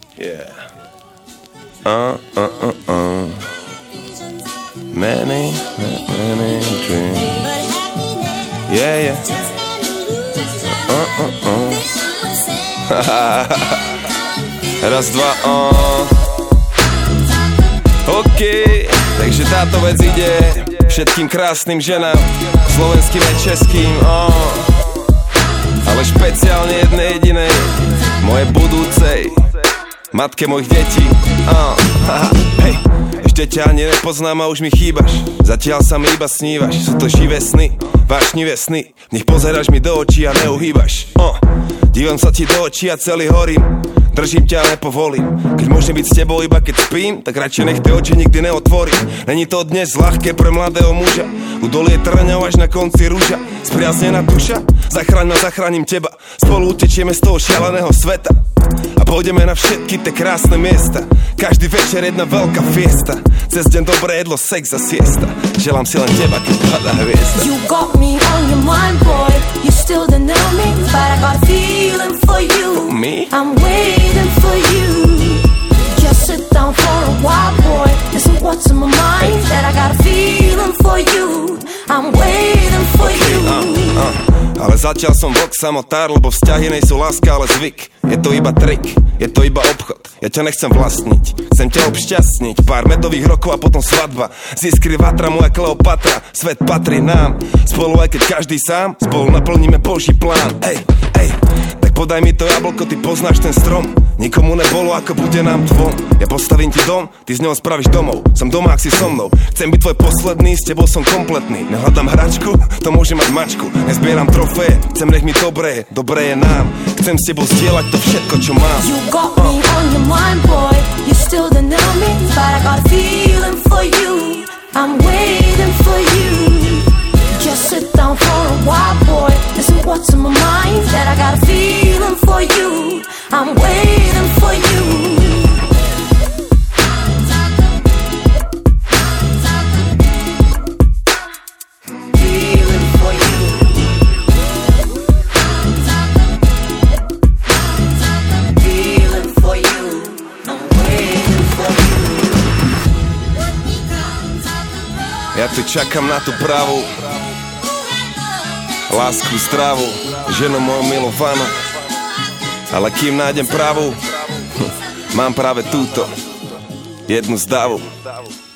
Yeah. Many dreams. Yeah. Raz, dva, OK, takže táto vec ide všetkým krásnym ženám, slovenským aj českým, ale špeciálne jednej jedinej, mojej budúcej matke mojich detí. Hej, ešte ťa ani nepoznám a už mi chýbaš. Zatiaľ sa mi iba snívaš. Sú to živé sny, vášnivé sny. Nech pozeráš mi do očí a neuhýbaš. Dívam sa ti do očí a celý horím. Držím ťa a nepovolím. Keď môžem byť s tebou iba keď spím, tak radšej nech tie oči nikdy neotvorím. Není to dnes ľahké pre mladého muža. Udolie trňou až na konci rúža. Spriaznená duša, zachráň ma, zachránim teba. Spolu utečieme z toho šialeného sveta a pôjdeme na všetky tie krásne miesta. Každý večer jedna veľká fiesta. Cez deň dobré jedlo, sex a siesta. Želám si len teba, keď padá hviezda. You got me on your mind, boy. You still don't know me, but I got a feeling for you. Me? I'm waiting for you. Just sit down for a while, boy. Listen what's in my mind, that I got a feeling for you. I'm waiting for you. Ale zatiaľ som vlk samotár, lebo vzťahy nejsú láska, ale zvyk. Je to iba trik, je to iba obchod. Ja ťa nechcem vlastniť, chcem ťa obšťastniť. Pár medových rokov a potom svadba. Ziskry vatra, moja Kleopatra. Svet patrí nám, spolu aj keď každý sám. Spolu naplníme Boží plán. Ej, tak podaj mi to jablko, ty poznáš ten strom. Nikomu nebolo, ako bude nám dvom. Ja postavím ti dom, ty z neho spravíš domov. Som doma, ak si so mnou. Chcem byť tvoj posledný, s tebou som kompletný. Nehľadám hračku, to môže mať mačku. Nezbieram trofeje, chcem nech mi dobré je nám. Chcem s tebou zdieľať to všetko, čo mám. You got me on your mind, boy. You still don't know me, but I got a feeling for you. I'm waiting for you. Just sit down for a while, boy. Listen what's in my mind, that I got a feeling for you. I'm waiting for you. Ja tu čakám na tú pravú lásku zdravú, ženu moju milovanú. Ale kým nájdem pravú, mám práve túto jednu zdavu.